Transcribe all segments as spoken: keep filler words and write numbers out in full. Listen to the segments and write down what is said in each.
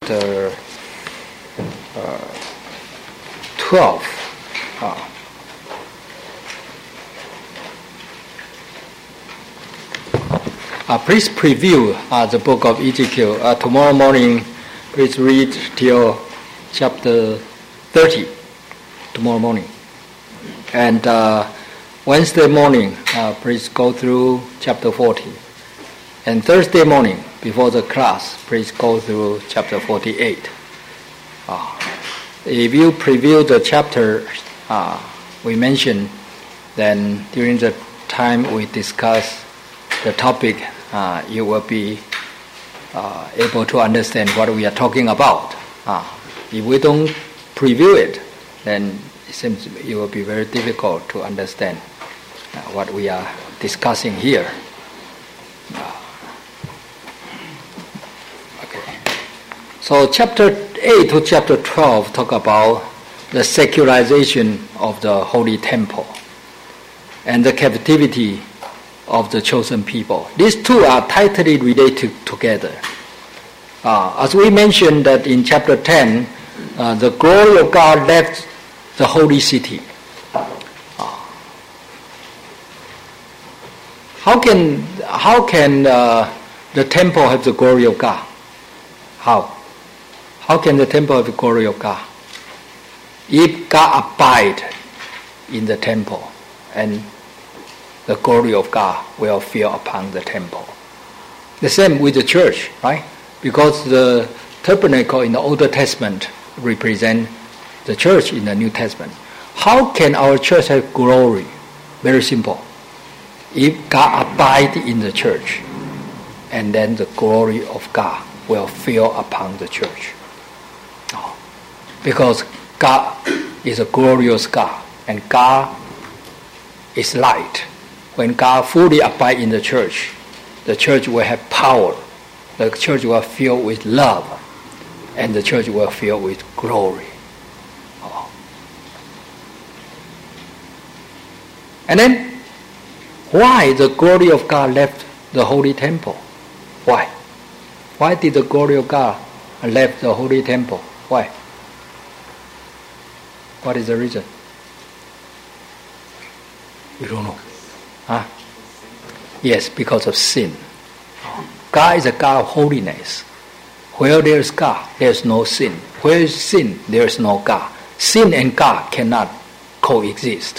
chapter uh, twelve. Uh, uh, please preview uh, the book of Ezekiel. Uh, tomorrow morning, please read till chapter thirty. Tomorrow morning. And uh, Wednesday morning, uh, please go through chapter forty. And Thursday morning, before the class, please go through chapter forty-eight. Uh, if you preview the chapter uh, we mentioned, then during the time we discuss the topic, uh, you will be uh, able to understand what we are talking about. Uh, if we don't preview it, then it seems it will be very difficult to understand uh, what we are discussing here. Uh, So chapter eight to chapter twelve talk about the secularization of the Holy Temple and the captivity of the chosen people. These two are tightly related together. Uh, as we mentioned that in chapter ten, uh, the glory of God left the holy city. Uh, how can how can uh, the temple have the glory of God? How? How can the temple have the glory of God? If God abide in the temple, and the glory of God will fill upon the temple. The same with the church, right? Because the tabernacle in the Old Testament represent the church in the New Testament. How can our church have glory? Very simple. If God abide in the church, and then the glory of God will fill upon the church. Because God is a glorious God, and God is light. When God fully abides in the church, the church will have power. The church will fill with love, and the church will fill with glory. Oh. And then, why the glory of God left the holy temple? Why? Why did the glory of God left the holy temple? Why? What is the reason? You don't know. Huh? Yes, because of sin. God is a God of holiness. Where there is God, there is no sin. Where is sin, there is no God. Sin and God cannot coexist.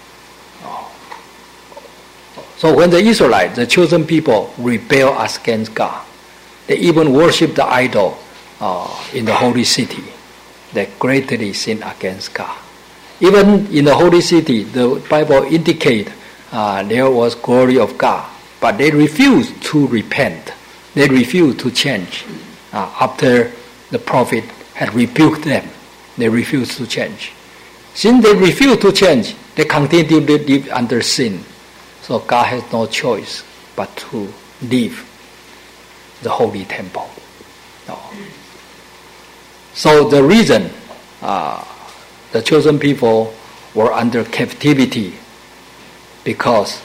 So when the Israelites, the chosen people, rebel against God, they even worship the idol uh, in the holy city. They greatly sin against God. Even in the holy city, the Bible indicates uh, there was glory of God, but they refused to repent. They refused to change. Uh, after the prophet had rebuked them, they refused to change. Since they refused to change, they continued to live under sin. So God has no choice but to leave the holy temple. No. So the reason uh, the chosen people were under captivity because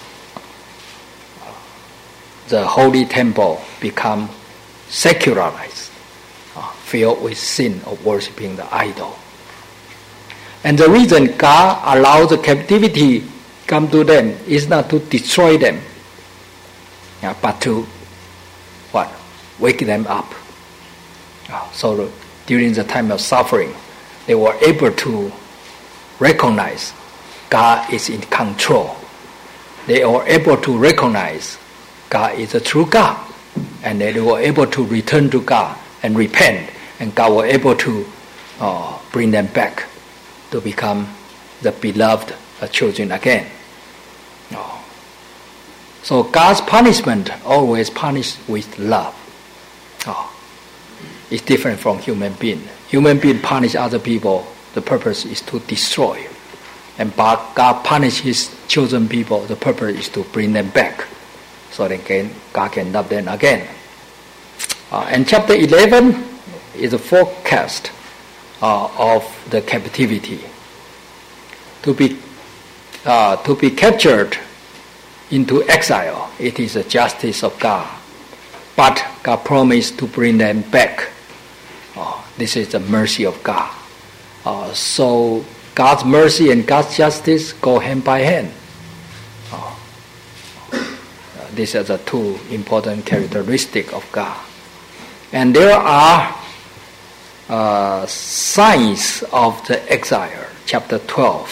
the holy temple become secularized, uh, filled with sin of worshiping the idol. And the reason God allowed the captivity come to them is not to destroy them, yeah, but to what? Wake them up. Uh, so the, during the time of suffering, they were able to recognize God is in control. They were able to recognize God is a true God. And they were able to return to God and repent. And God was able to uh, bring them back to become the beloved uh, children again. Oh. So God's punishment always punished with love. Oh. It's different from human being. Human being punish other people, the purpose is to destroy. And God punish His chosen people, the purpose is to bring them back, so that can, God can love them again. Uh, and chapter eleven is a forecast uh, of the captivity. To be uh, to be captured into exile, it is the justice of God. But God promised to bring them back Uh, this is the mercy of God. Uh, so God's mercy and God's justice go hand by hand. Uh, these are the two important characteristics of God. And there are uh, signs of the exile, chapter twelve.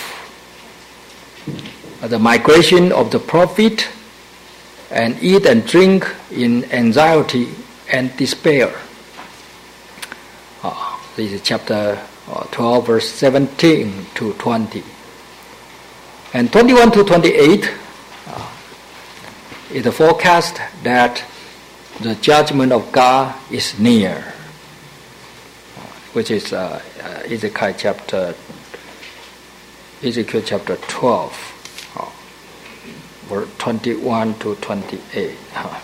Uh, the migration of the prophet, and eat and drink in anxiety and despair. Uh, this is chapter uh, twelve, verse seventeen to twenty. And twenty-one to twenty-eight uh, is the forecast that the judgment of God is near, uh, which is uh, uh, Ezekiel chapter Ezekiel chapter twelve, uh, verse twenty-one to twenty-eight. Uh.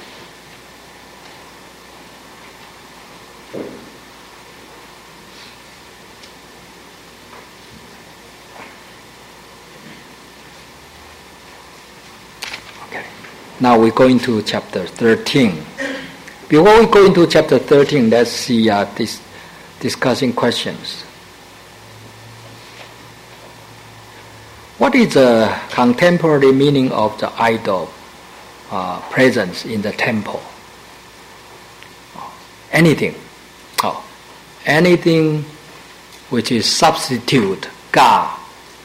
Now we go into chapter thirteen. Before we go into chapter thirteen, let's see uh, this discussing questions. What is the contemporary meaning of the idol uh, presence in the temple? Anything. Oh, anything which is substitute God.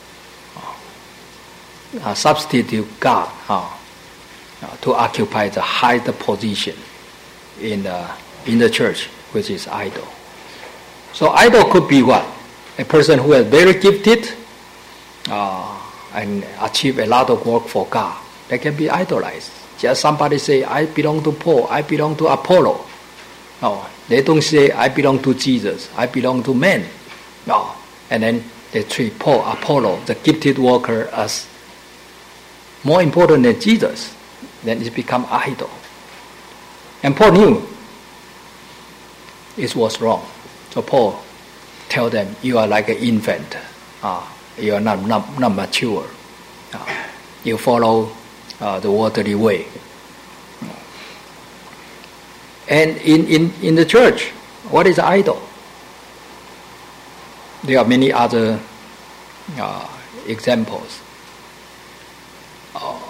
Uh, substitute God. Oh. Uh, to occupy the highest position in the, in the church, which is idol. So idol could be what? A person who is very gifted uh, and achieve a lot of work for God. They can be idolized. Just somebody say, I belong to Paul, I belong to Apollo. No, they don't say, I belong to Jesus, I belong to men. No, and then they treat Paul, Apollo, the gifted worker, as more important than Jesus. Then it become idol. And Paul knew it was wrong. So Paul tell them, you are like an infant. Uh, you are not, not, not mature. Uh, you follow uh, the worldly way. And in, in, in the church, what is idol? There are many other uh, examples. Uh,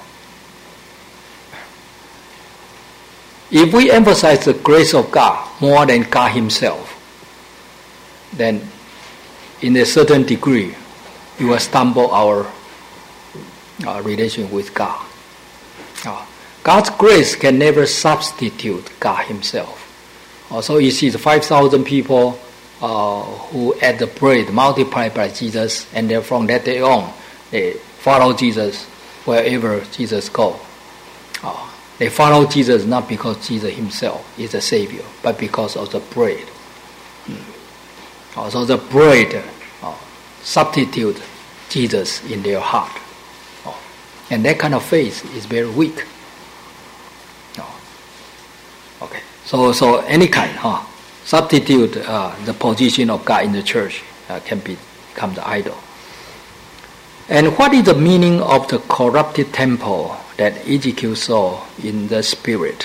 If we emphasize the grace of God more than God Himself, then in a certain degree, we will stumble our, our relation with God. Uh, God's grace can never substitute God Himself. Uh, so you see the five thousand people uh, who ate the bread multiplied by Jesus, and then from that day on, they follow Jesus wherever Jesus goes. Uh, They follow Jesus not because Jesus Himself is the Savior, but because of the bread. Mm. So the bread uh, substitute Jesus in their heart. Oh. And that kind of faith is very weak. Oh. Okay. So so any kind, huh? substitute uh, the position of God in the church uh, can be, become the idol. And what is the meaning of the corrupted temple that Ezekiel saw in the spirit?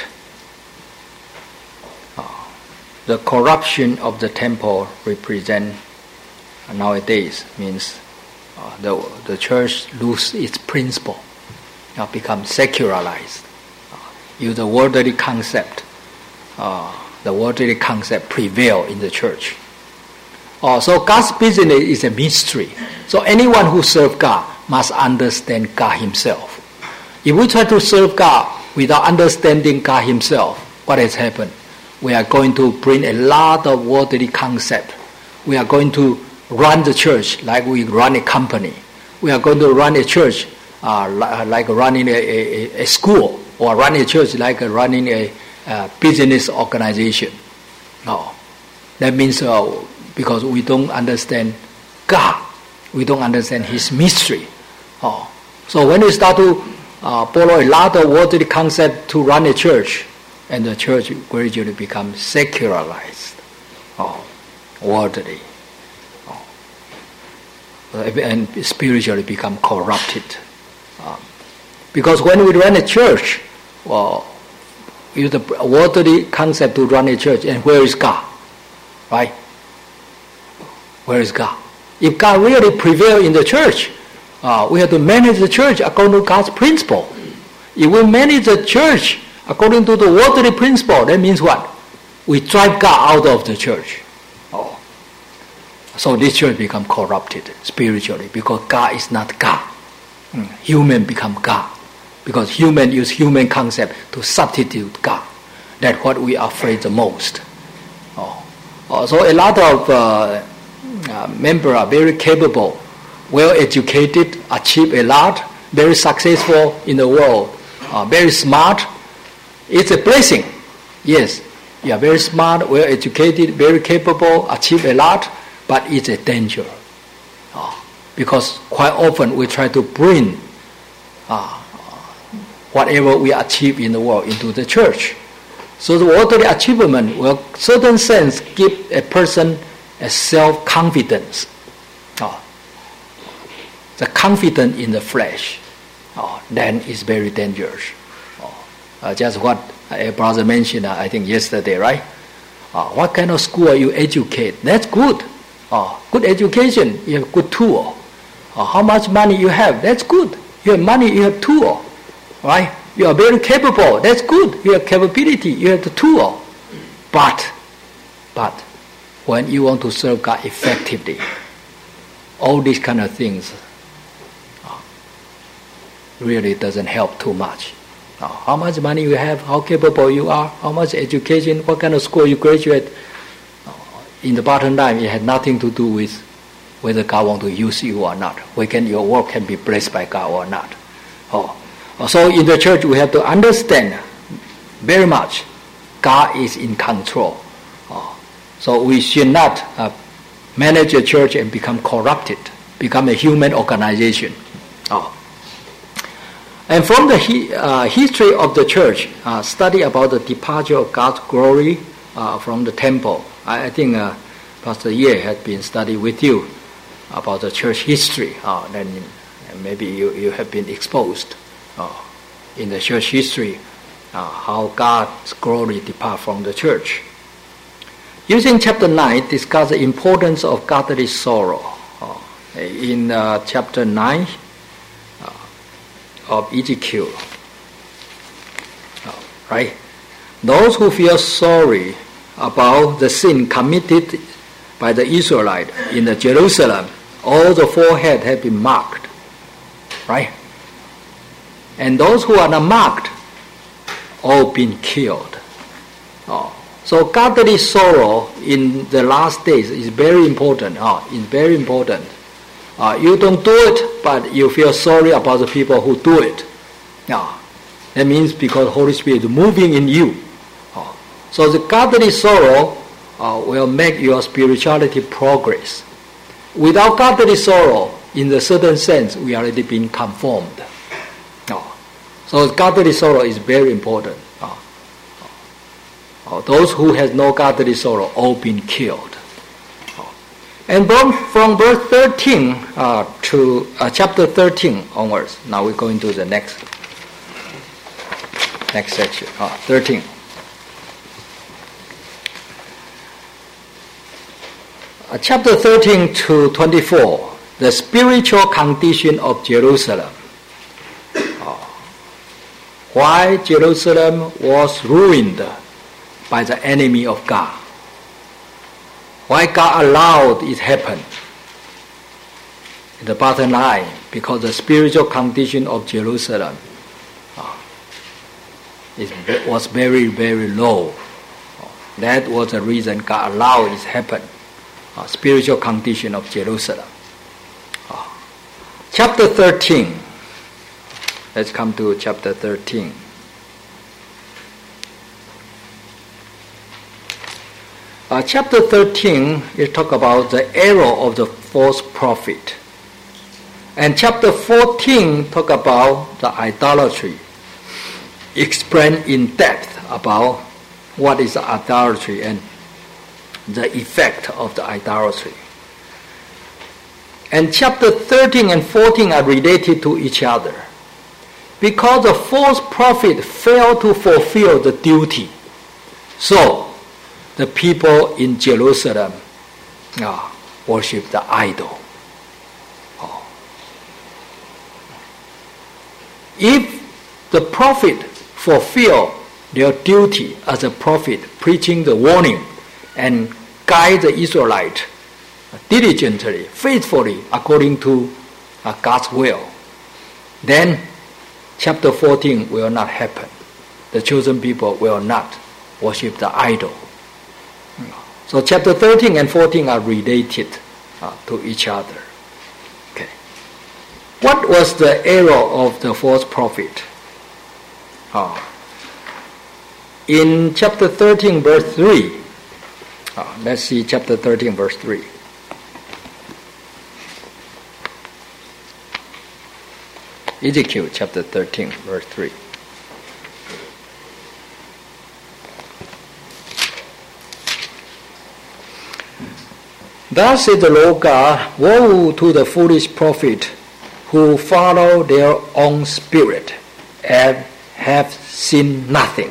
Uh, the corruption of the temple represent uh, nowadays means uh, the the church lose its principle, uh, become secularized. Uh, use the worldly concept. Uh, the worldly concept prevail in the church. Oh, so God's business is a mystery. So anyone who serves God must understand God Himself. If we try to serve God without understanding God Himself, what has happened? We are going to bring a lot of worldly concept. We are going to run the church like we run a company. We are going to run a church uh, like running a, a, a school, or run a church like running a, a business organization. No, that means uh, because we don't understand God, we don't understand His mystery. Oh. So when we start to uh, follow a lot of worldly concept to run a church, and the church gradually becomes secularized, oh, worldly, oh, and spiritually become corrupted. Um, because when we run a church, well, use the worldly concept to run a church, and where is God? Right? Where is God? If God really prevails in the church, uh, we have to manage the church according to God's principle. If we manage the church according to the worldly principle, that means what? We drive God out of the church. Oh. So this church become corrupted spiritually because God is not God. Mm. Human become God because human use human concept to substitute God. That's what we are afraid the most. Oh. Oh, so a lot of uh, uh, members are very capable, well-educated, achieve a lot, very successful in the world, uh, very smart. It's a blessing. Yes, you are very smart, well-educated, very capable, achieve a lot, but it's a danger. Oh, because quite often we try to bring uh, whatever we achieve in the world into the church. So the worldly achievement will, in certain sense, give a person a self-confidence. Oh, the confidence in the flesh, oh, then is very dangerous. Oh, uh, just what a brother mentioned, uh, I think yesterday, right? Uh, what kind of school you educate? That's good. Uh, good education, you have good tool. Uh, how much money you have? That's good. You have money, you have tool, right? You are very capable. That's good. You have capability. You have the tool. But, but, when you want to serve God effectively, all these kind of things uh, really doesn't help too much. Uh, how much money you have, how capable you are, how much education, what kind of school you graduate. Uh, in the bottom line, it had nothing to do with whether God wants to use you or not. Whether your work can be blessed by God or not. Oh. So in the church we have to understand very much God is in control. Oh. So we should not uh, manage a church and become corrupted, become a human organization. Oh. And from the hi- uh, history of the church, uh, study about the departure of God's glory uh, from the temple. I, I think uh, Pastor Ye had been studying with you about the church history. Uh, then maybe you, you have been exposed. Uh, in the church history, uh, how God's glory depart from the church. Using chapter nine, discuss the importance of godly sorrow. Uh, in uh, chapter nine uh, of Ezekiel, uh, right? Those who feel sorry about the sin committed by the Israelites in the Jerusalem, all the forehead have been marked, right? And those who are not marked, all been killed. Oh. So godly sorrow in the last days is very important. Oh, it's very important. Uh, you don't do it, but you feel sorry about the people who do it. Oh. That means because Holy Spirit is moving in you. Oh. So the godly sorrow uh, will make your spirituality progress. Without godly sorrow, in a certain sense, we are already been conformed. Oh. So godly sorrow is very important. Oh. Oh. Those who have no godly sorrow, all been killed. Oh. And from, from verse thirteen uh, to uh, chapter thirteen onwards, now we're going to the next next section. Oh, thirteen. Uh, chapter thirteen to twenty-four, the spiritual condition of Jerusalem. Why Jerusalem was ruined by the enemy of God. Why God allowed it happen. In the bottom line, because the spiritual condition of Jerusalem uh, it was very, very low. That was the reason God allowed it to happen. Uh, spiritual condition of Jerusalem. Uh, chapter thirteen. Let's come to chapter thirteen. Uh, chapter thirteen, it talk about the error of the false prophet. And chapter fourteen talk about the idolatry. Explain in depth about what is idolatry and the effect of the idolatry. And chapter thirteen and fourteen are related to each other. Because the false prophet failed to fulfill the duty. So, the people in Jerusalem uh, worship the idol. Oh. If the prophet fulfill their duty as a prophet, preaching the warning and guide the Israelite diligently, faithfully, according to uh, God's will, then chapter fourteen will not happen. The chosen people will not worship the idol. So chapter thirteen and fourteen are related uh, to each other. Okay. What was the error of the false prophet? Uh, in chapter thirteen, verse three, uh, let's see chapter thirteen, verse three. Ezekiel chapter thirteen, verse three. Thus said the Lord God, woe to the foolish prophet who follow their own spirit and have seen nothing.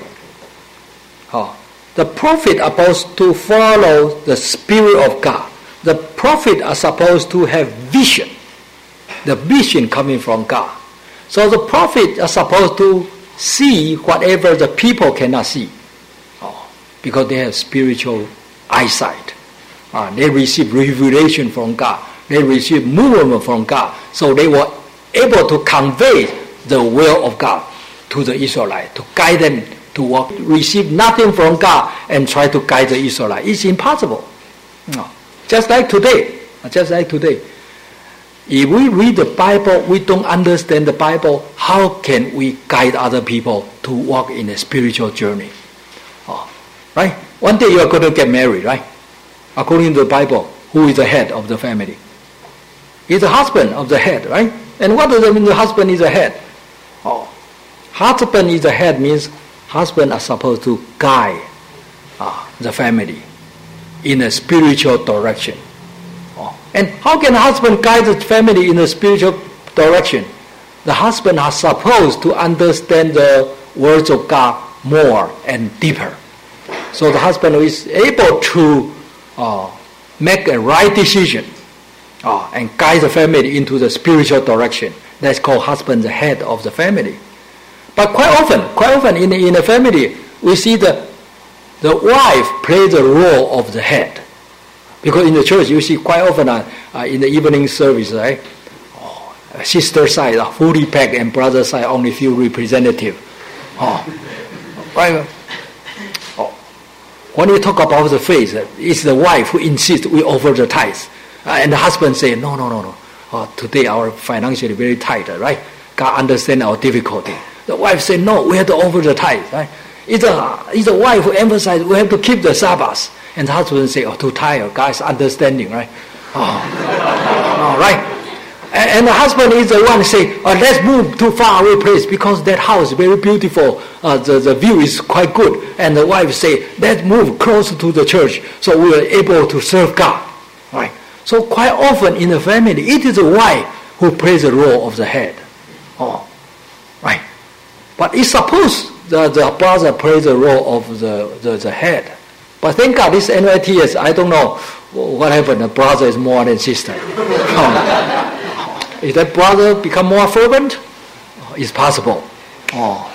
Oh, the prophet are supposed to follow the Spirit of God. The prophet are supposed to have vision, the vision coming from God. So the prophet are supposed to see whatever the people cannot see, oh, because they have spiritual eyesight. Uh, they receive revelation from God. They receive movement from God. So they were able to convey the will of God to the Israelites, to guide them to walk, receive nothing from God and try to guide the Israelites. It's impossible. No. Just like today. Just like today. If we read the Bible, we don't understand the Bible, how can we guide other people to walk in a spiritual journey? Oh, right? One day you are going to get married, right? According to the Bible, who is the head of the family? He's the husband of the head, right? And what does it mean the husband is the head? Oh, husband is the head means husband are supposed to guide uh, the family in a spiritual direction. Oh. And how can a husband guide the family in a spiritual direction? The husband are supposed to understand the words of God more and deeper. So the husband is able to Uh, make a right decision uh, and guide the family into the spiritual direction. That's called husband, the head of the family. But quite often, quite often in, in a family, we see the, the wife play the role of the head. Because in the church, you see quite often uh, uh, in the evening service, right? Oh, sister side uh, fully packed and brother side only few representative. Oh, right? When we talk about the faith, it's the wife who insists we offer the tithes. Uh, and the husband say, no, no, no, no. Oh, today our financially very tight, right? God understand our difficulty. The wife say, no, we have to offer the tithes, right? It's a, it's the wife who emphasizes we have to keep the Sabbath. And the husband say, oh, too tired. God's understanding, right? Oh, oh right? And, and the husband is the one who say, oh, let's move to far away place because that house is very beautiful. Uh, the, the view is quite good. And the wife say, let's move closer to the church so we are able to serve God. Right? So quite often in the family, it is the wife who plays the role of the head. Oh, right. But it's supposed the, the brother plays the role of the, the, the head. But thank God, this N Y T S, I don't know what happened. The brother is more than sister. Oh. If that brother become more fervent, it's possible. Oh.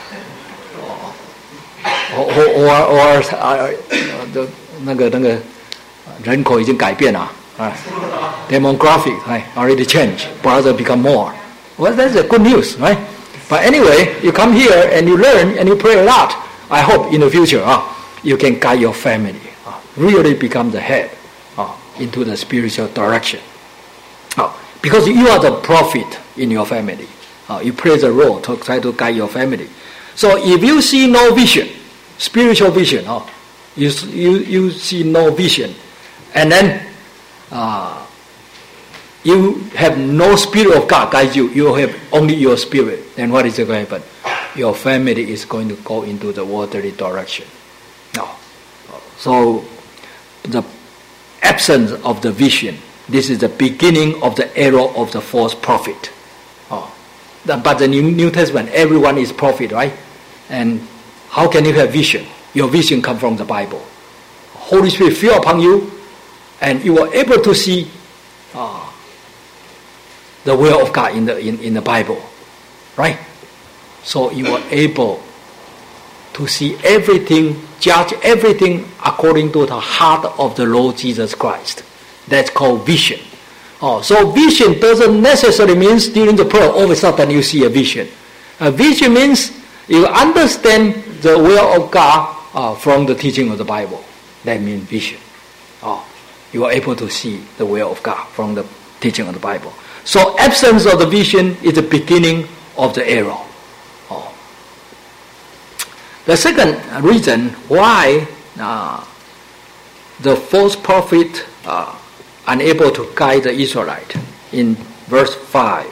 Or or or 啊，那个那个人口已经改变了啊 ，demographic 哎 already changed. Brother become more. Well, that's a good news, right? But anyway, you come here and you learn and you pray a lot. I hope in the future, uh, you can guide your family, uh, really become the head uh, into the spiritual direction. Uh, because you are the prophet in your family. Uh, you play the role to try to guide your family. So if you see no vision, spiritual vision, uh, you, you, you see no vision, and then uh, you have no spirit of God guide you, you have only your spirit, then what is going to happen? Your family is going to go into the worldly direction. No. So the absence of the vision, this is the beginning of the error of the false prophet. Oh. But the New, New Testament, everyone is prophet, right? And how can you have vision? Your vision comes from the Bible. Holy Spirit fell upon you, and you are able to see uh, the will of God in the in, in the Bible, right? So you are able to see everything, judge everything according to the heart of the Lord Jesus Christ. That's called vision. Oh, so vision doesn't necessarily mean during the prayer all of a sudden you see a vision. A vision means you understand the will of God uh, from the teaching of the Bible. That means vision. Oh, you are able to see the will of God from the teaching of the Bible. So absence of the vision is the beginning of the error. Oh. The second reason why uh, the false prophet uh, unable to guide the Israelite in verse five.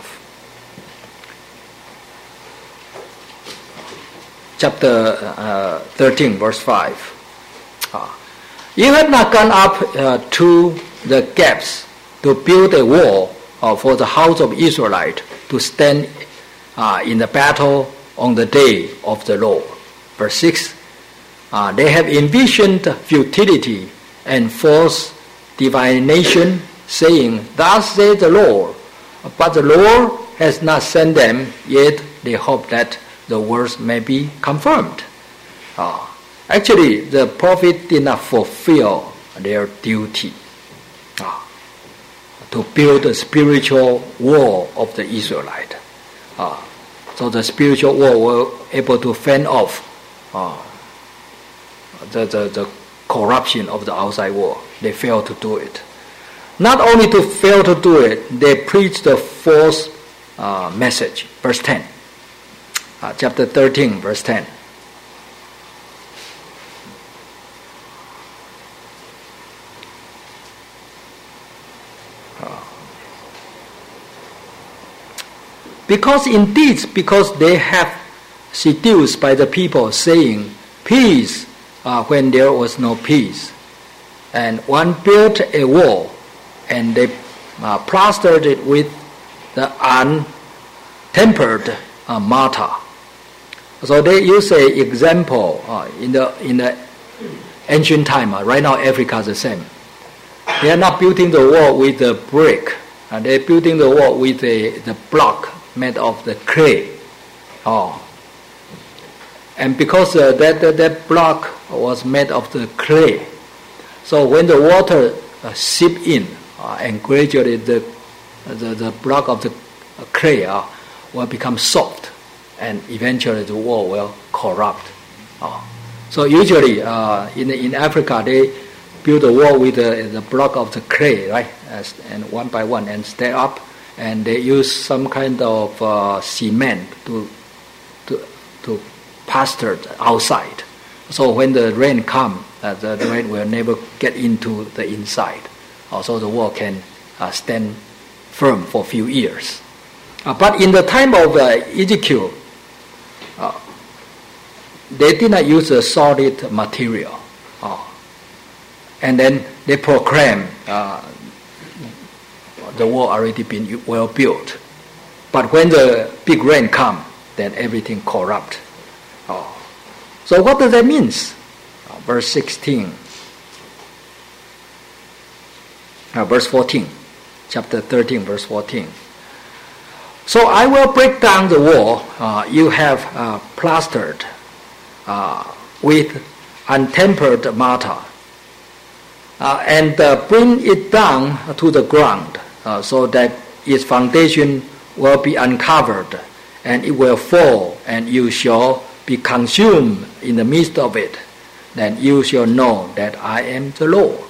Chapter uh, thirteen, verse five. Uh, you have not gone up uh, to the gaps to build a wall uh, for the house of Israelite to stand uh, in the battle on the day of the Lord. Verse six. Uh, they have envisioned futility and false divination, saying, "Thus says the Lord." But the Lord has not sent them, yet they hope that the words may be confirmed. Uh, actually, the prophet did not fulfill their duty uh, to build the spiritual wall of the Israelite. Uh, so the spiritual wall were able to fend off uh, the, the, the corruption of the outside world. They failed to do it. Not only to fail to do it, they preached the false uh, message. Verse ten. Uh, chapter thirteen, verse ten. Uh, because indeed, because they have seduced by the people, saying, "Peace," uh, when there was no peace. And one built a wall, and they uh, plastered it with the untempered uh, mortar. So they use an example uh, in the in the ancient time. Uh, right now, Africa is the same. They are not building the wall with the brick. Uh, they're building the wall with a, the block made of the clay. Oh. And because uh, that, that that block was made of the clay, so when the water uh, seep in uh, and gradually the, the the block of the clay uh, will become soft, and eventually the wall will corrupt. Uh, so usually uh, in in Africa they build a wall with the, the block of the clay, right, As, and one by one, and stay up, and they use some kind of uh, cement to to to plaster outside. So when the rain comes, uh, the, the rain will never get into the inside. Also, the wall can uh, stand firm for a few years. Uh, but in the time of uh, Ezekiel, uh, they did not use a solid material. Uh, and then they proclaim uh, the wall already been well built. But when the big rain comes, then everything corrupt. Uh, So what does that mean? Uh, verse sixteen. Uh, verse fourteen. Chapter thirteen, verse fourteen. So I will break down the wall uh, you have uh, plastered uh, with untempered mortar uh, and uh, bring it down to the ground uh, so that its foundation will be uncovered and it will fall, and you shall be consumed in the midst of it. Then you shall know that I am the Lord.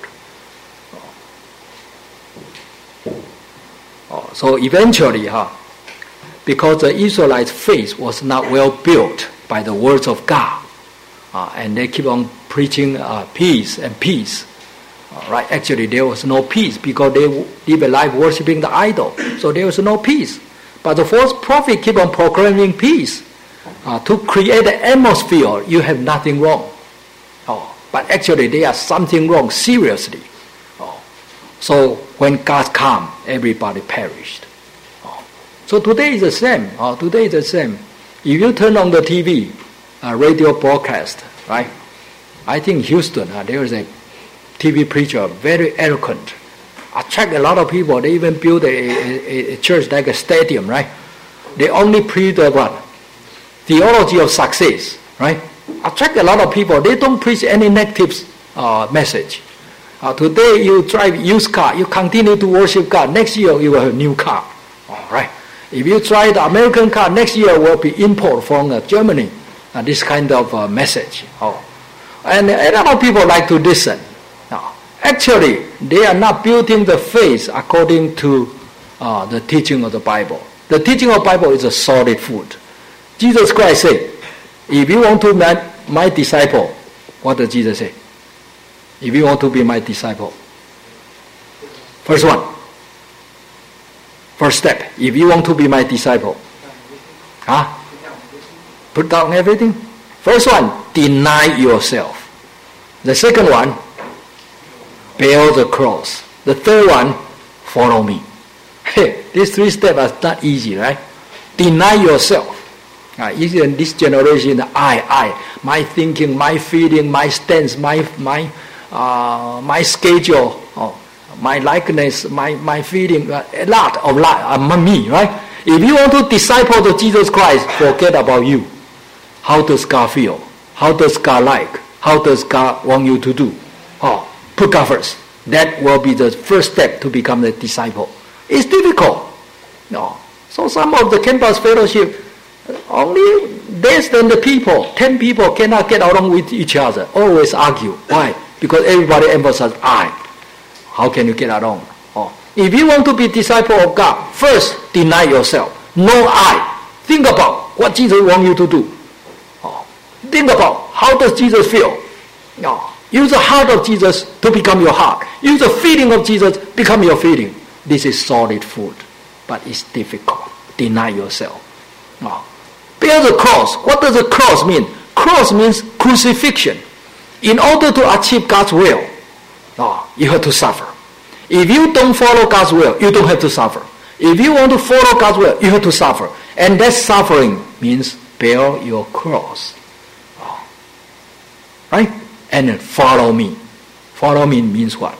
Oh, so eventually, huh, because the Israelites' faith was not well built by the words of God, uh, and they keep on preaching uh, peace and peace. Uh, right? Actually, there was no peace because they live a life worshiping the idol. So there was no peace. But the false prophet keep on proclaiming peace. Uh, to create an atmosphere, you have nothing wrong. Oh, but actually, there is something wrong seriously. Oh, so when God comes, everybody perished. Oh, so today is the same. Oh, today is the same. If you turn on the T V, uh, radio broadcast, right? I think Houston, uh, there is a T V preacher, very eloquent. attract a lot of people. They even build a, a, a church like a stadium, right? They only preach the what? Theology of success, right? Attract a lot of people. They don't preach any negative uh, message. Uh, today you drive used car, you continue to worship God. Next year you will have a new car. All right. If you try the American car, next year will be import from uh, Germany. Uh, this kind of uh, message. Oh. And a lot of people like to listen. Now, actually, they are not building the faith according to uh, the teaching of the Bible. The teaching of the Bible is a solid food. Jesus Christ said, if you want to be my, my disciple, what does Jesus say? If you want to be my disciple. First one. First step. If you want to be my disciple. Huh? Put down everything. First one, deny yourself. The second one, bear the cross. The third one, follow me. Hey, these three steps are not easy, right? Deny yourself. Uh, in this generation, I, I, my thinking, my feeling, my stance, my my uh, my schedule, oh, my likeness, my my feeling, uh, a lot of lot, uh, me, right? If you want to disciple to Jesus Christ, forget about you. How does God feel? How does God like? How does God want you to do? Oh, put God first. That will be the first step to become a disciple. It's difficult. No. So some of the campus fellowship, only less than the people, ten people cannot get along with each other. Always argue. Why? Because everybody emphasizes I. How can you get along? Oh. If you want to be disciple of God, first deny yourself. No I. Think about what Jesus wants you to do. Oh. Think about how does Jesus feel. No. Use the heart of Jesus to become your heart. Use the feeling of Jesus become your feeling. This is solid food, but it's difficult. Deny yourself. No. Bear the cross. What does the cross mean? Cross means crucifixion. In order to achieve God's will, no, you have to suffer. If you don't follow God's will, you don't have to suffer. If you want to follow God's will, you have to suffer. And that suffering means bear your cross. Oh. Right? And then follow me. Follow me means what?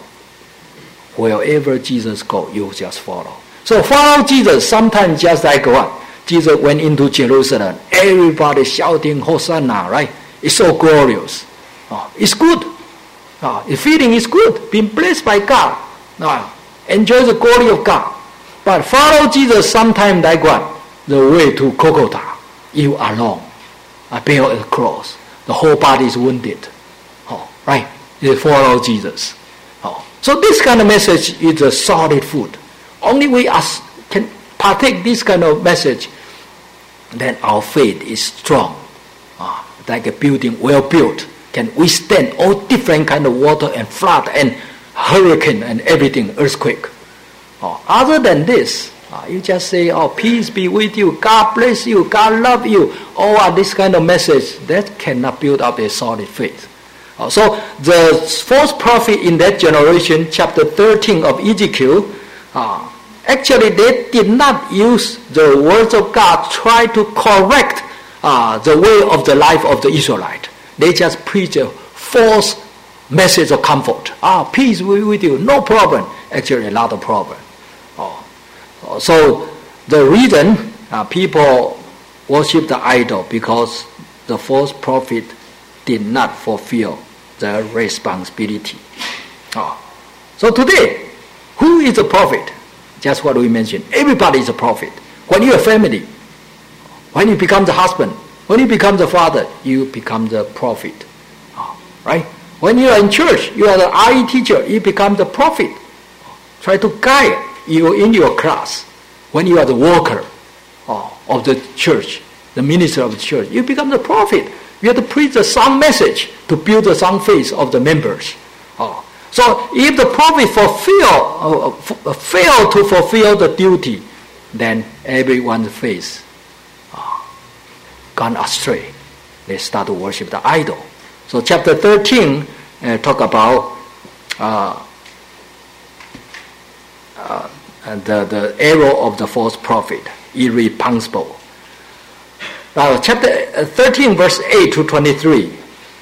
Wherever Jesus goes, you just follow. So follow Jesus, sometimes just like what? Jesus went into Jerusalem. Everybody shouting, Hosanna, right? It's so glorious. Oh, it's good. Oh, the feeling is good. Being blessed by God. Oh, enjoy the glory of God. But follow Jesus sometimes like what? The way to Golgotha. You alone. I bear a cross. The whole body is wounded. Oh, right? You follow Jesus. Oh. So this kind of message is a solid food. Only we as can partake this kind of message, then our faith is strong. Oh, like a building well built, can withstand all different kind of water and flood and hurricane and everything, earthquake. Oh, other than this, uh, you just say, oh, peace be with you, God bless you, God love you. All oh, this kind of message, that cannot build up a solid faith. Uh, so the false prophet in that generation, chapter thirteen of Ezekiel, uh, actually they did not use the words of God, try to correct uh, the way of the life of the Israelite. They just preach a false message of comfort. Ah, peace be with you, no problem. Actually, a lot of problem. Oh. So the reason uh, people worship the idol, because the false prophet did not fulfill the responsibility. Oh. So today, who is a prophet? Just what we mentioned. Everybody is a prophet. When you're a family, when you become the husband, when you become the father, you become the prophet. Oh. Right? When you are in church, you are the R E teacher, you become the prophet. Try to guide you in your class. When you are the worker oh, of the church, the minister of the church, you become the prophet. You have to preach the sound message to build the sound faith of the members. Oh. So if the prophet fulfill, uh, f- fail to fulfill the duty, then everyone's faith oh, gone astray. They start to worship the idol. So chapter thirteen uh, talk about uh, uh, the, the error of the false prophet, irresponsible. Now chapter thirteen verse eight to twenty-three,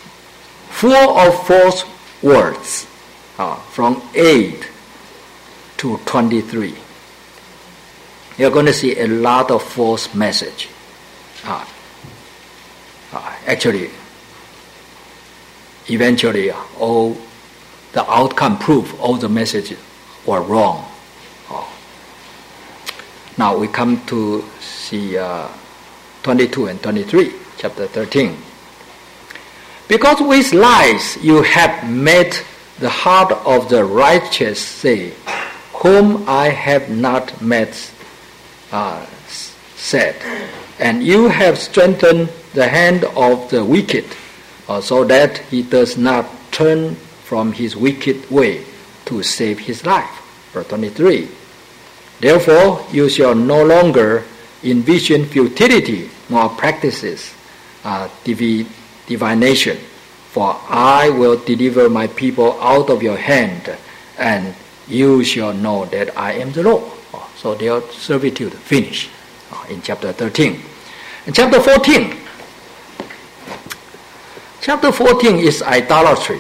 full of false words. Uh, from eight to twenty-three, you're going to see a lot of false message. Uh, uh, actually, eventually, uh, all the outcome proof all the messages were wrong. Oh. Now we come to see uh, twenty-two and twenty-three, chapter thirteen. Because with lies you have made the heart of the righteous say, whom I have not met, uh, said, and you have strengthened the hand of the wicked, uh, so that he does not turn from his wicked way to save his life. Verse twenty-three. Therefore you shall no longer envision futility nor practices uh, divi- divination, for I will deliver my people out of your hand, and you shall know that I am the Lord. Oh, so their servitude finished uh, in chapter thirteen. In chapter fourteen, chapter fourteen is idolatry.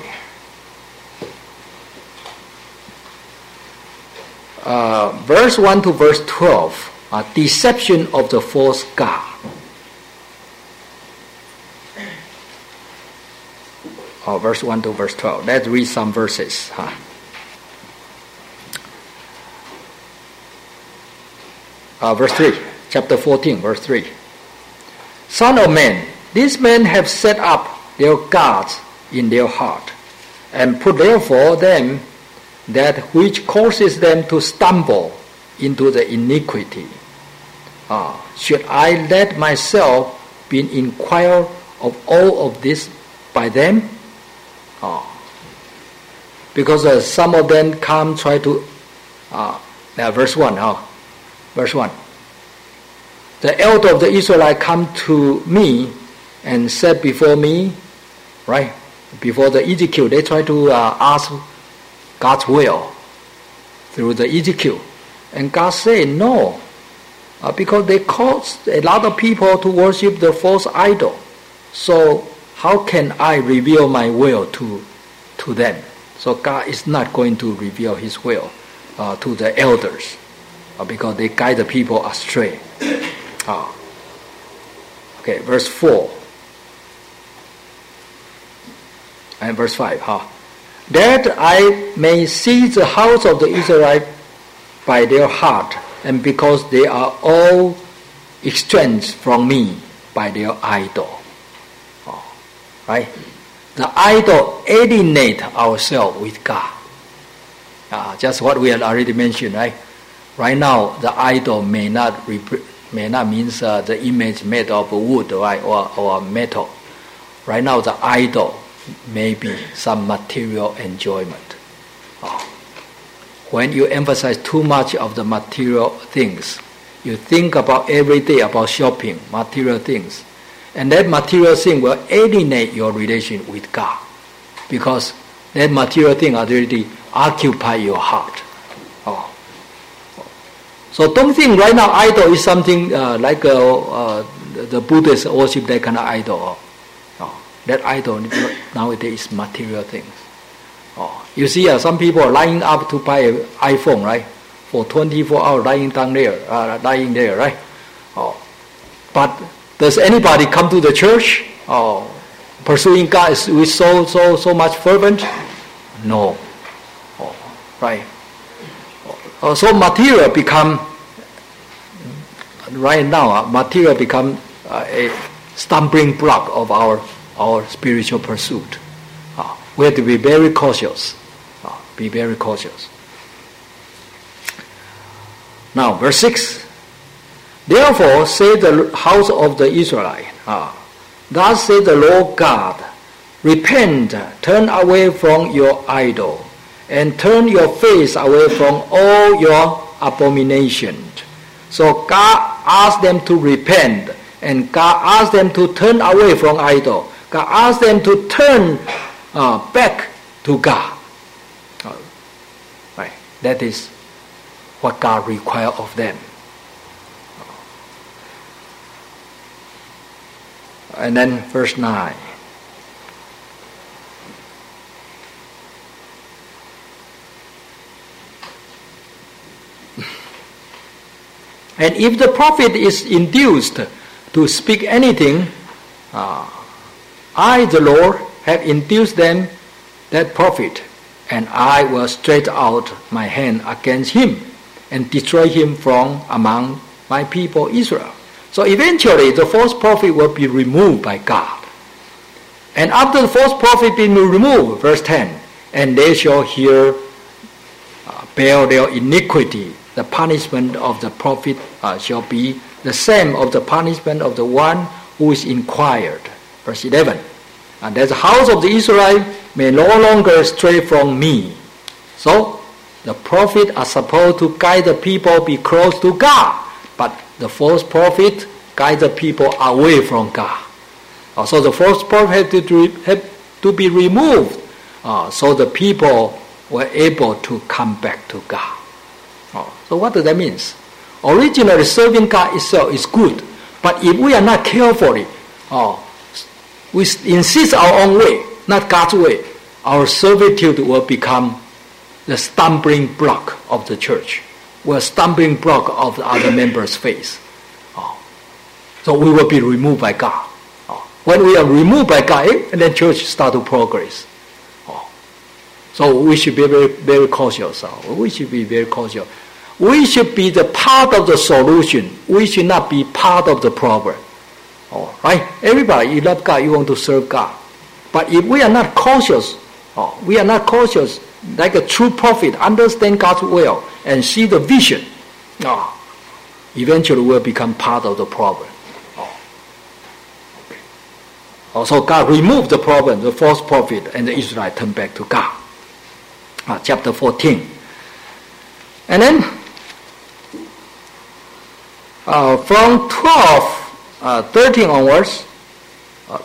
Uh, verse one to verse twelve, uh, deception of the false god. Oh, verse one to verse twelve. Let's read some verses. Huh? Uh, verse three, chapter fourteen, verse three. Son of man, these men have set up their gods in their heart, and put therefore them that which causes them to stumble into the iniquity. Uh, should I let myself be inquired of all of this by them? Uh, because uh, some of them come try to, uh, now verse one, uh, verse one. The elder of the Israelite come to me and said before me, right, before the Ezekiel, they try to uh, ask God's will through the Ezekiel. And God said no, uh, because they caused a lot of people to worship the false idol. So how can I reveal my will to, to them? So God is not going to reveal his will uh, to the elders uh, because they guide the people astray. Uh, okay, verse four and verse five. Huh? That I may seize the house of the Israelites by their heart, and because they are all estranged from me by their idol. Oh, right? The idol alienate ourselves with God. Uh, just what we had already mentioned, right? Right now, the idol may not rep- may not means uh, the image made of wood, right, or or metal. Right now, the idol may be some material enjoyment. Oh. When you emphasize too much of the material things, you think about every day about shopping, material things, and that material thing will alienate your relation with God, because that material thing already occupy your heart. Oh. So don't think right now idol is something uh, like uh, uh, the Buddhists worship that kind of idol. Oh. That idol nowadays is material things. Oh. You see, uh, some people are lining up to buy an iPhone, right? For twenty-four hours lying down there, uh, lying there, right? Oh. But does anybody come to the church? Oh, pursuing God with so so so much fervent? No. Oh, right. Oh, so material become right now. Uh, material become uh, a stumbling block of our our spiritual pursuit. Uh, we have to be very cautious. Uh, be very cautious. Now, verse six. Therefore, say the house of the Israelite, uh, thus says the Lord God, repent, turn away from your idol, and turn your face away from all your abominations. So God asked them to repent, and God asked them to turn away from idol. God asked them to turn uh, back to God. Uh, right. That is what God requires of them. And then verse nine. And if the prophet is induced to speak anything, uh, I, the Lord, have induced them, that prophet, and I will stretch out my hand against him and destroy him from among my people Israel. So eventually the false prophet will be removed by God. And after the false prophet being removed, verse ten, and they shall hear, uh, bear their iniquity. The punishment of the prophet uh, shall be the same of the punishment of the one who is inquired. Verse eleven, and that the house of the Israel may no longer stray from me. So the prophet are supposed to guide the people be close to God, but the false prophet guide the people away from God. Uh, so the false prophet had to, had to be removed, uh, so the people were able to come back to God. Uh, so what does that mean? Originally serving God itself is good, but if we are not carefully, uh, we insist our own way, not God's way, our servitude will become the stumbling block of the church, will stumbling block of the other members' faith. Uh, so we will be removed by God. Uh, when we are removed by God, and then church start to progress. Uh, so we should be very, very cautious. Uh, we should be very cautious. We should be the part of the solution. We should not be part of the problem. Oh, right? Everybody, you love God, you want to serve God. But if we are not cautious, oh, we are not cautious, like a true prophet, understand God's will and see the vision, oh, eventually we'll become part of the problem. Oh. Okay. Also, God removed the problem, the false prophet, and the Israel turned back to God. Uh, chapter fourteen. And then, uh, from twelve, Uh, thirteen onwards, uh,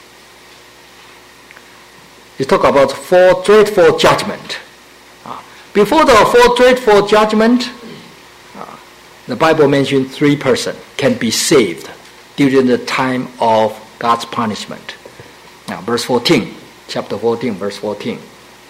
it talk about four dreadful judgment. Uh, before the four dreadful judgment, uh, the Bible mentioned three persons can be saved during the time of God's punishment. Now, verse fourteen, chapter fourteen, verse fourteen.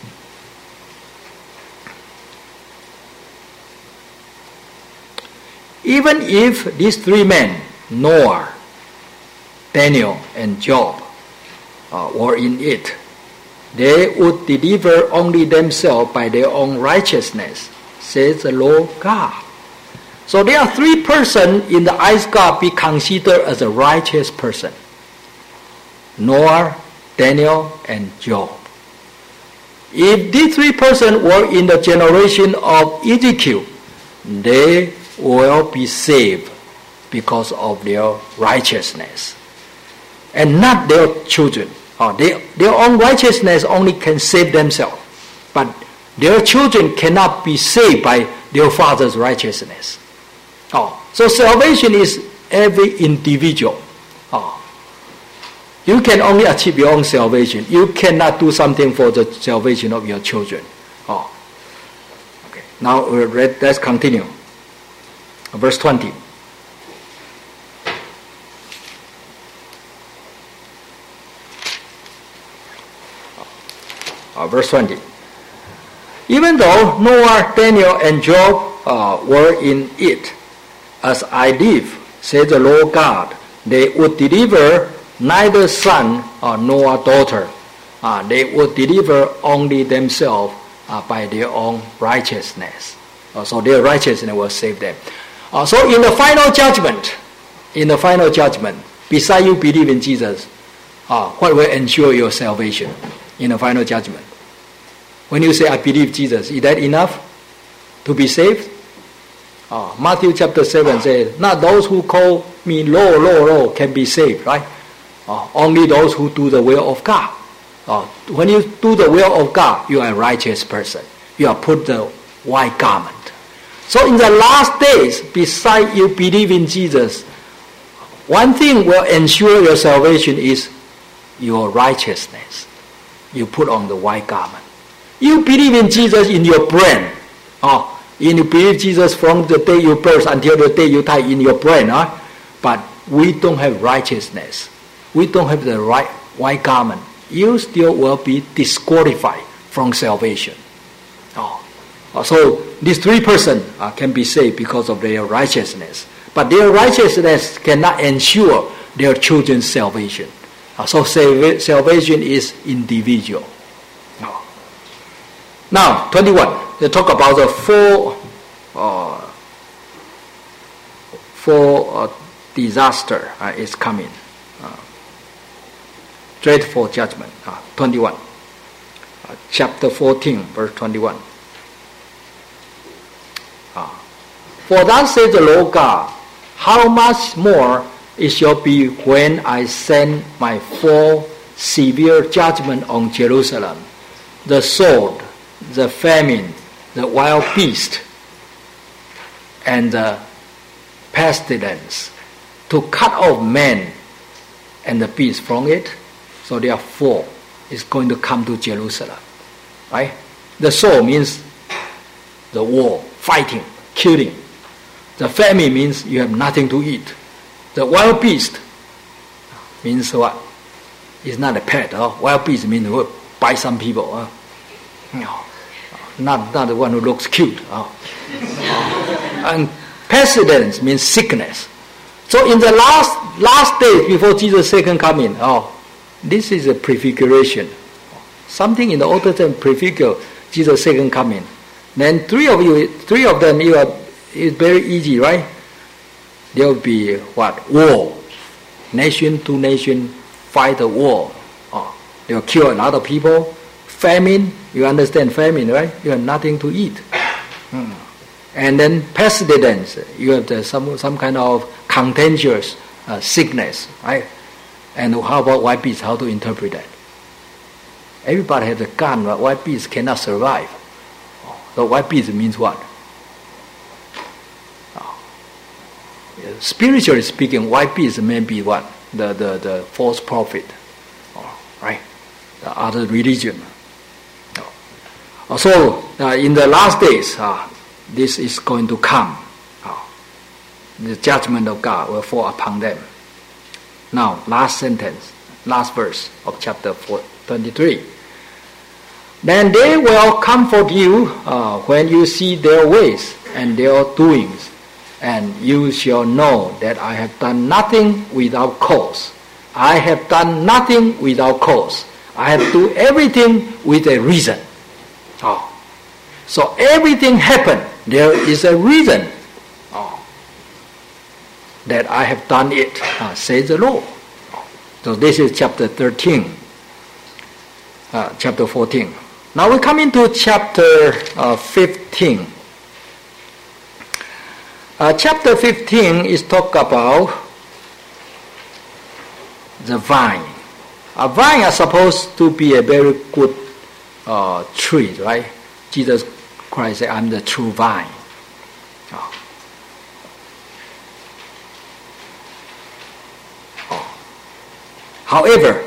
Even if these three men, Noah, Daniel, and Job, uh, were in it, they would deliver only themselves by their own righteousness, says the Lord God. So there are three persons in the eyes of God be considered as a righteous person: Noah, Daniel, and Job. If these three persons were in the generation of Ezekiel, they will be saved because of their righteousness, and not their children. Oh, they, their own righteousness only can save themselves, but their children cannot be saved by their father's righteousness. Oh, so salvation is every individual. Oh, you can only achieve your own salvation. You cannot do something for the salvation of your children. Oh, okay. Now let's continue. Verse twenty. Uh, verse twenty. Even though Noah, Daniel, and Job uh, were in it, as I live, said the Lord God, they would deliver neither son nor daughter. Uh, they would deliver only themselves uh, by their own righteousness. Uh, so their righteousness will save them. Uh, so in the final judgment, in the final judgment, besides you believe in Jesus, uh, what will ensure your salvation in the final judgment? When you say, I believe Jesus, is that enough to be saved? Uh, Matthew chapter seven says, not those who call me Lord, Lord, Lord can be saved, right? Uh, only those who do the will of God. Uh, when you do the will of God, you are a righteous person. You are put the white garment. So in the last days, besides you believe in Jesus, one thing will ensure your salvation is your righteousness. You put on the white garment. You believe in Jesus in your brain. Oh, you believe Jesus from the day you birth until the day you die in your brain. Huh? But we don't have righteousness. We don't have the right white garment. You still will be disqualified from salvation. Oh, so these three persons uh, can be saved because of their righteousness. But their righteousness cannot ensure their children's salvation. Uh, so salva- salvation is individual. Uh. Now, twenty-one. They talk about the four, uh, four uh, disaster uh, is coming. Uh, dreadful judgment. Uh, twenty-one. Uh, chapter fourteen, verse twenty-one. Uh, For thus says the Lord God, how much more it shall be when I send my full severe judgment on Jerusalem, the sword, the famine, the wild beast, and the pestilence, to cut off man and the beast from it. So there are four. It's going to come to Jerusalem. Right? The sword means the war, fighting, killing. The famine means you have nothing to eat. The wild beast means what? It's not a pet. Huh? Wild beast means you will bite some people. Huh? No. Not, not the one who looks cute. Huh? And pestilence means sickness. So in the last last days before Jesus' second coming, oh, this is a prefiguration. Something in the Old Testament prefigure Jesus' second coming. Then three of you, three of them, you are, it's very easy, right? There will be what? War. Nation to nation fight a war. Oh, they will kill a lot of people. Famine, you understand famine, right? You have nothing to eat. Hmm. And then pestilence, you have the, some some kind of contagious uh, sickness, right? And how about white beast? How to interpret that? Everybody has a gun, but white beast cannot survive. So white beast means what? Oh. Spiritually speaking, white beast may be what? The, the, the false prophet, oh, right? The other religion. Oh. So uh, in the last days, uh, this is going to come. Oh. The judgment of God will fall upon them. Now, last sentence, last verse of chapter twenty-three. Then they will comfort you uh, when you see their ways and their doings, and you shall know that I have done nothing without cause. I have done nothing without cause. I have done everything with a reason. Oh. So everything happened. There is a reason oh, that I have done it, uh, says the Lord. So this is chapter thirteen, uh, chapter fourteen. Now we come into chapter uh, fifteen. Uh, chapter fifteen is talk about the vine. A vine is supposed to be a very good uh, tree, right? Jesus Christ said, I'm the true vine. Oh. Oh. However,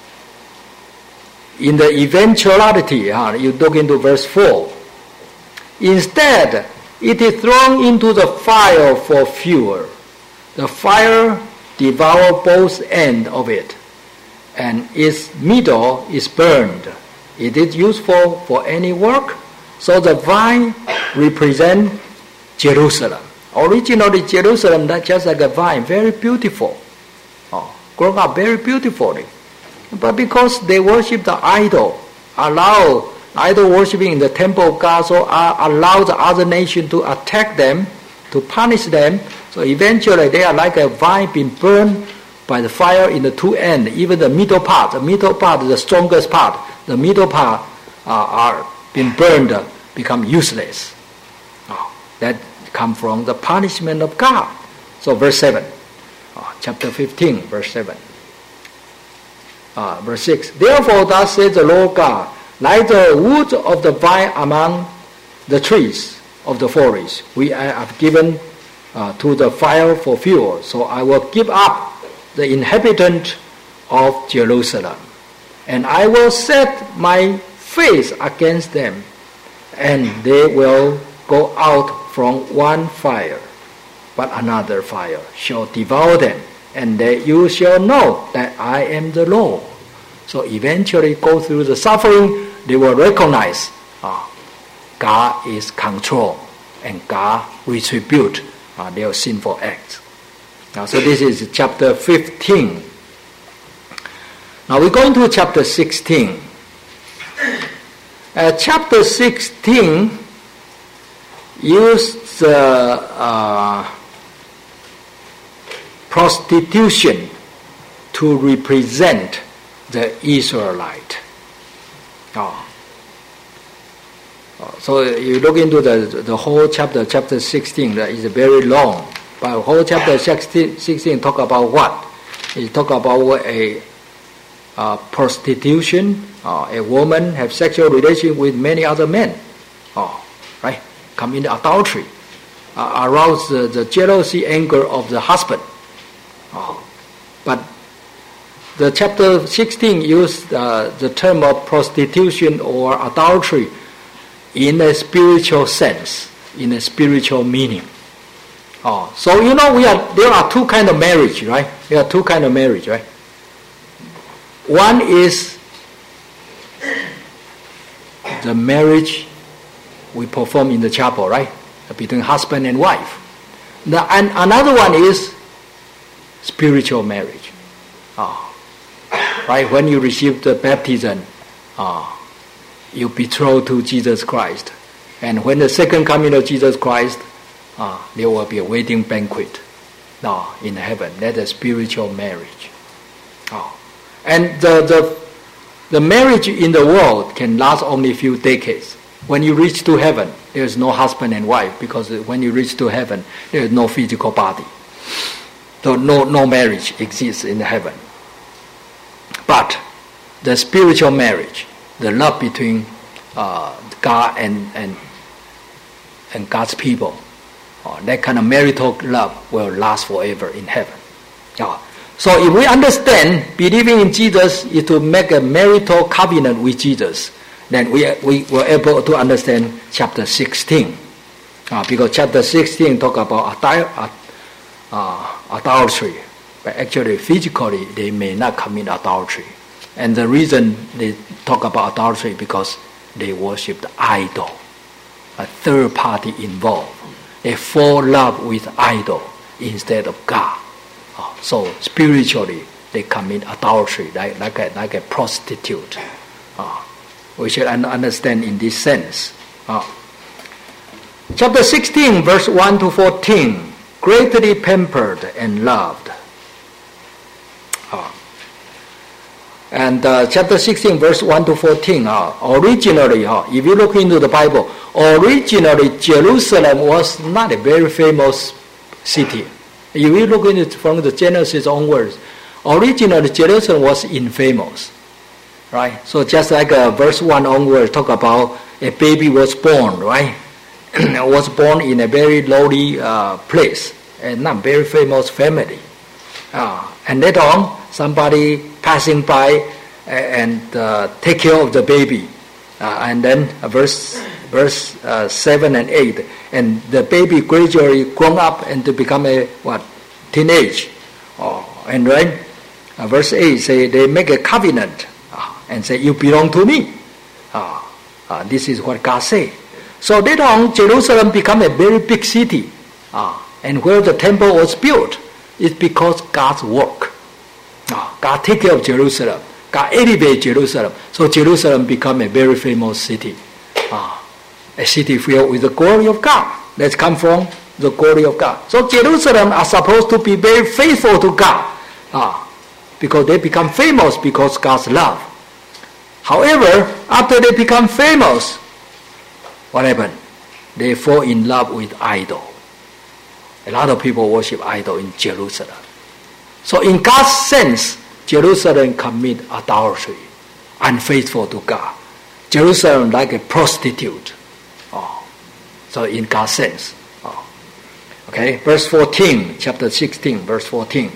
in the eventuality, uh, you look into verse four. Instead, it is thrown into the fire for fuel. The fire devours both ends of it, and its middle is burned. It is useful for any work. So the vine represents Jerusalem. Originally, Jerusalem, that's just like a vine, very beautiful. Oh, grown up very beautifully. But because they worship the idol, allow idol worshipping in the temple of God, so allow the other nation to attack them, to punish them. So eventually they are like a vine being burned by the fire in the two ends. Even the middle part, the middle part is the strongest part. The middle part uh, are being burned, uh, become useless. Oh, that comes from the punishment of God. So verse seven, oh, chapter fifteen, verse seven. Uh, verse six. Therefore thus says the Lord God, like the wood of the vine among the trees of the forest, we have given uh, to the fire for fuel. So I will give up the inhabitant of Jerusalem, and I will set my face against them, and they will go out from one fire, but another fire shall devour them, and that you shall know that I am the Lord. So eventually go through the suffering, they will recognize uh, God is control. and God retribute uh, their sinful acts. Now, so this is chapter fifteen. Now we go into chapter sixteen. Uh, chapter sixteen used uh, uh, prostitution to represent the Israelite. Oh. So you look into the the whole chapter, chapter sixteen, that is very long. But whole chapter sixteen, sixteen talk about what? It talk about a uh, prostitution. Uh, a woman have sexual relation with many other men. Oh, right? Come in adultery. Uh, arouse the, the jealousy, anger of the husband. Oh, but the chapter sixteen used uh, the term of prostitution or adultery in a spiritual sense, in a spiritual meaning. Oh, so you know we are there are two kind of marriage, right? There are two kind of marriage, right? One is the marriage we perform in the chapel, right? Between husband and wife. The, and another one is spiritual marriage. Oh, right? When you receive the baptism, oh, you betrothed to Jesus Christ. And when the second coming of Jesus Christ, uh, there will be a wedding banquet uh, in heaven. That's a spiritual marriage. Oh. And the, the, the marriage in the world can last only a few decades. When you reach to heaven, there is no husband and wife, because when you reach to heaven, there is no physical body. So no, no marriage exists in heaven. But the spiritual marriage, the love between uh, God and, and and God's people, uh, that kind of marital love will last forever in heaven. Uh, so if we understand believing in Jesus is to make a marital covenant with Jesus, then we we were able to understand chapter sixteen, uh, because chapter sixteen talk about adul- uh, adultery, but actually physically they may not commit adultery. And the reason they talk about adultery because they worship the idol, a third party involved. They fall in love with idol instead of God. Oh, so spiritually they commit adultery like, like, a, like a prostitute. Oh, we should understand in this sense. Oh. Chapter sixteen, verse one to fourteen, greatly pampered and loved. Oh. And uh, chapter sixteen, verse one to fourteen, uh, originally, uh, if you look into the Bible, originally Jerusalem was not a very famous city. If you look into it from the Genesis onwards, originally Jerusalem was infamous. Right? So just like uh, verse one onwards, talk about a baby was born, right? was born in a very lowly uh, place, and not very famous family. Uh, and later on, somebody passing by and uh, take care of the baby. Uh, and then uh, verse verse uh, seven and eight, and the baby gradually grown up and to become a what teenage. Oh, and right, uh, verse eight say they make a covenant uh, and say you belong to me. Uh, uh, this is what God say. So later on, Jerusalem become a very big city, uh, and where the temple was built is because God's work. Uh, God take care of Jerusalem. God elevate Jerusalem. So Jerusalem become a very famous city. Uh, a city filled with the glory of God. That's come from the glory of God. So Jerusalem are supposed to be very faithful to God. Uh, because they become famous because God's love. However, after they become famous, what happened? They fall in love with idol. A lot of people worship idol in Jerusalem. So in God's sense, Jerusalem commit adultery, unfaithful to God. Jerusalem like a prostitute. Oh. So in God's sense. Oh. Okay, verse fourteen, chapter sixteen, verse fourteen.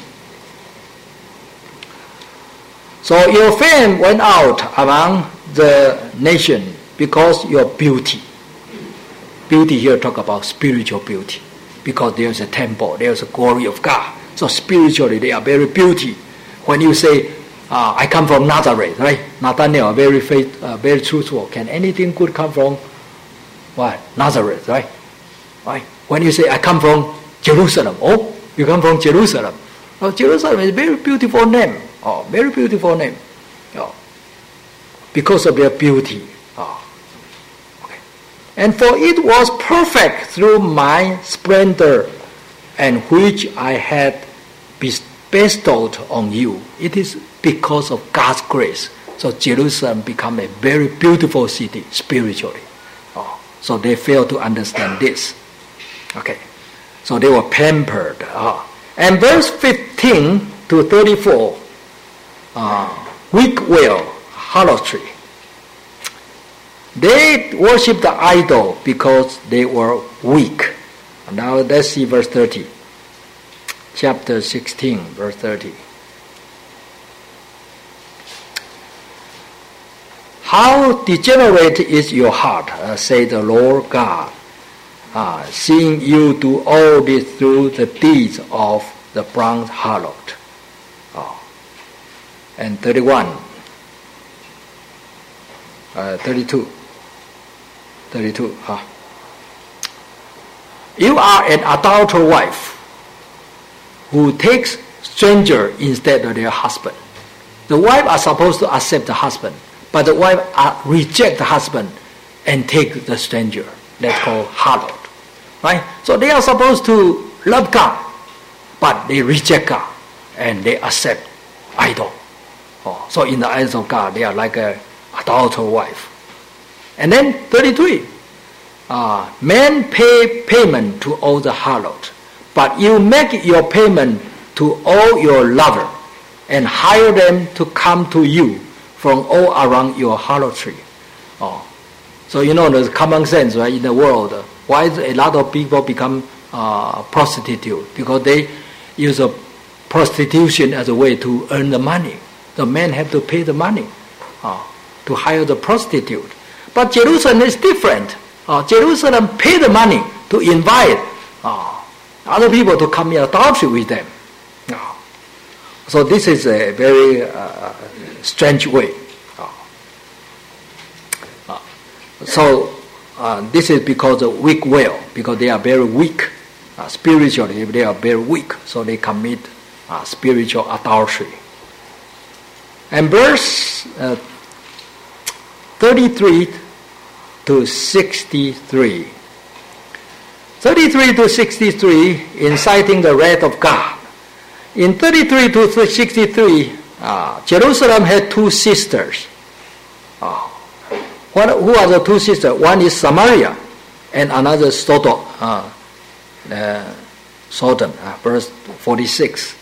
So your fame went out among the nation because your beauty. Beauty here talk about spiritual beauty. Because there's a temple, there's a glory of God. So spiritually they are very beauty. When you say, uh, I come from Nazareth, right? Nathanael, very faith, uh, very truthful. Can anything good come from what? Nazareth, right? Right? When you say, I come from Jerusalem, oh, you come from Jerusalem. Oh, Jerusalem is a very beautiful name. Oh, very beautiful name. Oh, because of their beauty. Oh, okay. And for it was perfect through my splendor, and which I had bestowed on you. It is because of God's grace. So Jerusalem became a very beautiful city spiritually. Oh, so they failed to understand this. Okay, so they were pampered. Oh. And verse fifteen to thirty-four, uh, weak will, harlotry. They worshipped the idol because they were weak. Now let's see verse thirty. Chapter sixteen, verse thirty. How degenerate is your heart, uh, said the Lord God, uh, seeing you do all this through the deeds of the bronze harlot. Oh. And thirty-one, uh, thirty-two, thirty-two. Huh? You are an adulterer wife who takes stranger instead of their husband. The wife are supposed to accept the husband, but the wife are reject the husband and take the stranger. That's called harlot. Right? So they are supposed to love God, but they reject God and they accept idol. Oh, so in the eyes of God, they are like a adulterer wife. And then thirty-three, uh, men pay payment to all the harlot, but you make your payment to all your lover and hire them to come to you from all around your harlotry. Oh. So you know there's common sense, right, in the world. Why a lot of people become uh, prostitute? Because they use a prostitution as a way to earn the money. The men have to pay the money uh, to hire the prostitute. But Jerusalem is different. Uh, Jerusalem pay the money to invite uh, other people to come in adultery with them. Uh, so this is a very uh, strange way. Uh, uh, so uh, this is because of weak will, because they are very weak uh, spiritually. They are very weak, so they commit uh, spiritual adultery. And verse uh, thirty-three to sixty-three. thirty-three to sixty-three, inciting the wrath of God. In thirty-three to sixty-three, uh, Jerusalem had two sisters. Uh, what, who are the two sisters? One is Samaria, and another Sodom. Uh, uh, Sodom, uh, verse forty-six.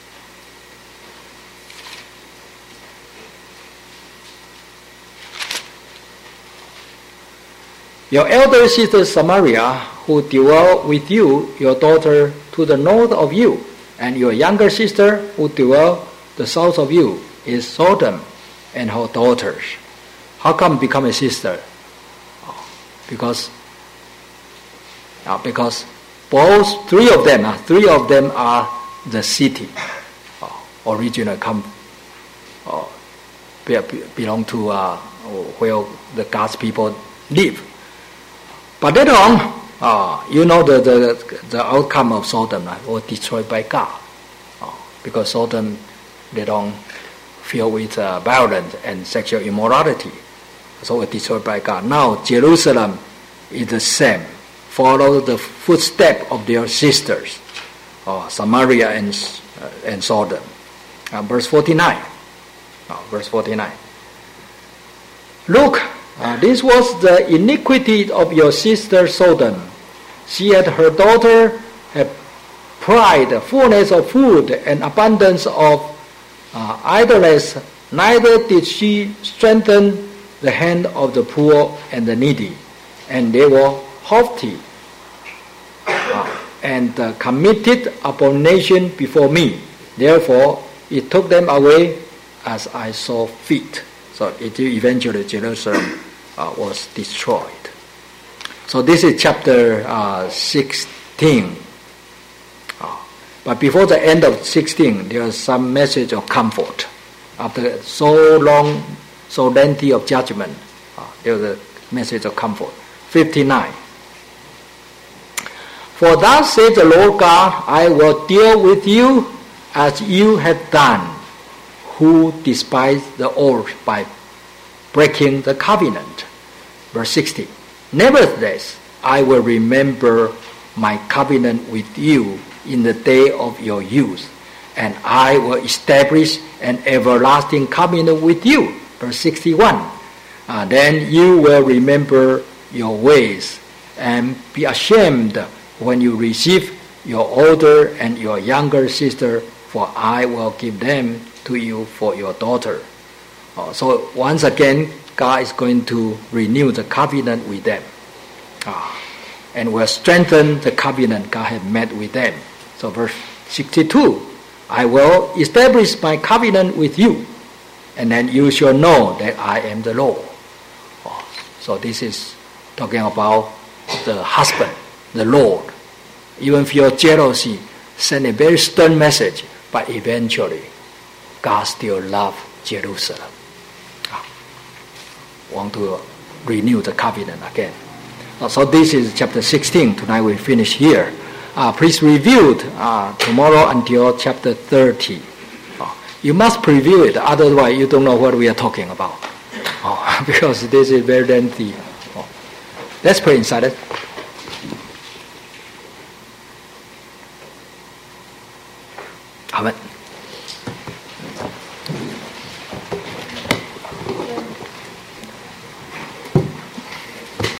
Your elder sister Samaria, who dwell with you, your daughter to the north of you, and your younger sister, who dwell the south of you, is Sodom and her daughters. How come become a sister? Because, uh, because both three of them, uh, three of them are the city, uh, originally come, uh, belong to uh, where the God's people live. But later on, uh, you know the, the the outcome of Sodom uh, was destroyed by God, uh, because Sodom later on filled with uh, violence and sexual immorality, so it was destroyed by God. Now Jerusalem is the same, follow the footsteps of their sisters, uh, Samaria and uh, and Sodom. Uh, verse forty-nine. Uh, verse forty-nine. Look. Uh, this was the iniquity of your sister Sodom. She had her daughter had pride, fullness of food, and abundance of uh, idleness. Neither did she strengthen the hand of the poor and the needy. And they were haughty uh, and uh, committed abomination before me. Therefore, it took them away as I saw fit. So it eventually Jerusalem uh, was destroyed. So this is chapter uh, sixteen. Uh, but before the end of sixteen, there is some message of comfort. After so long, so lengthy of judgment, uh, there is a message of comfort. fifty-nine. For thus says the Lord God, I will deal with you as you have done, who despise the oath by breaking the covenant. Verse sixty. Nevertheless, I will remember my covenant with you in the day of your youth, and I will establish an everlasting covenant with you. Verse sixty-one. Uh, then you will remember your ways and be ashamed when you receive your older and your younger sister, for I will give them to you for your daughter. Uh, so once again, God is going to renew the covenant with them. Uh, and will strengthen the covenant God had made with them. So verse sixty-two, I will establish my covenant with you, and then you shall know that I am the Lord. Oh, so this is talking about the husband, the Lord. Even feel jealousy, send a very stern message, but eventually God still loves Jerusalem. Oh, want to renew the covenant again. Uh, so this is chapter sixteen. Tonight we finish here. Uh, please review it uh, tomorrow until chapter thirty. Uh, you must preview it, otherwise you don't know what we are talking about. Uh, because this is very lengthy. Uh, let's pray in silence. Amen.